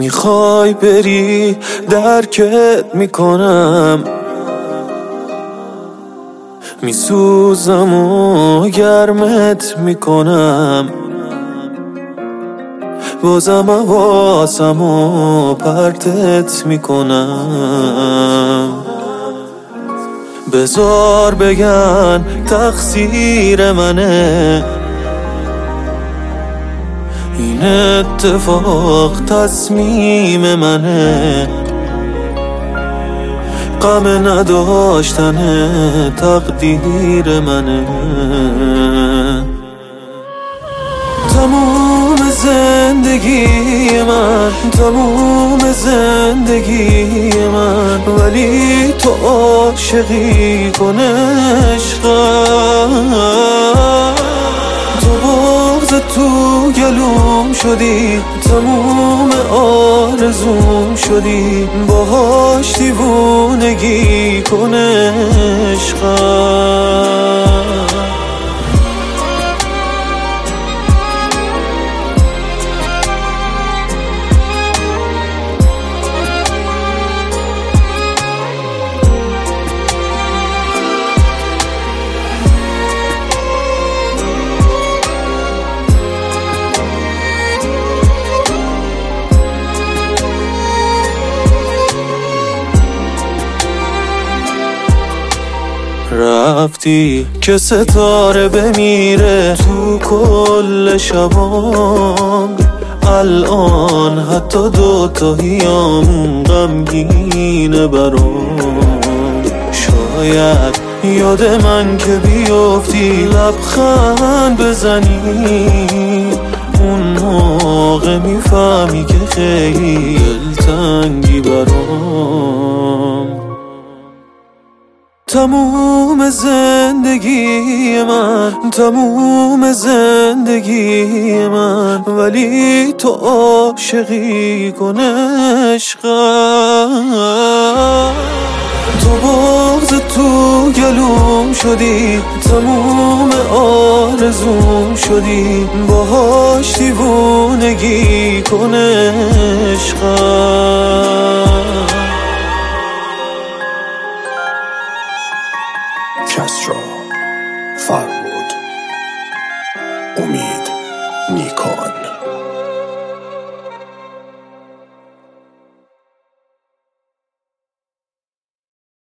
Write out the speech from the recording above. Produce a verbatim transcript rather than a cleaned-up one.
میخوای بری درکت میکنم، میسوزم و گرمت میکنم، بازم حواسم و پرتت میکنم. بذار بگن تقصیر منه، این اتفاق تصمیم منه، غم نداشتن تقدیر منه. تموم زندگی من، تموم زندگی من، ولی تو عاشقی کن عشقم. تو بغض تو گلوم شدی، تموم آرزوم شدی، باهاش دیوونگی کن عشقم. رفتی که ستاره بمیره تو کل شبام، الان حتی دوتاییام غمگینه برام. شاید یاد من که بیفتی لبخند بزنی، اون موقع میفهمی که خیلی دلتنگی برام. تموم زندگی من، تموم زندگی من، ولی تو عاشقی کن عشقم. تو بغض تو گلوم شدی، تموم آرزوم شدی، باهاش دیوونگی کن عشقم.